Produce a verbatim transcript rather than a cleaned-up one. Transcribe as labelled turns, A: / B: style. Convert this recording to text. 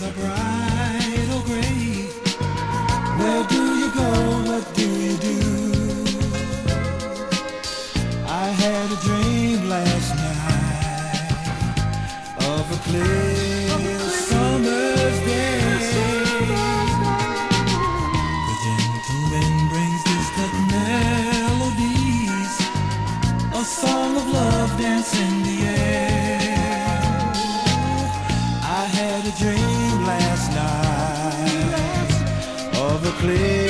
A: are bright or gray. Where do you go? What do you do? I had a dream last night of a clear summer's day. The gentle wind brings distant melodies, a song of love dance in the air. I had a dream last night of a clear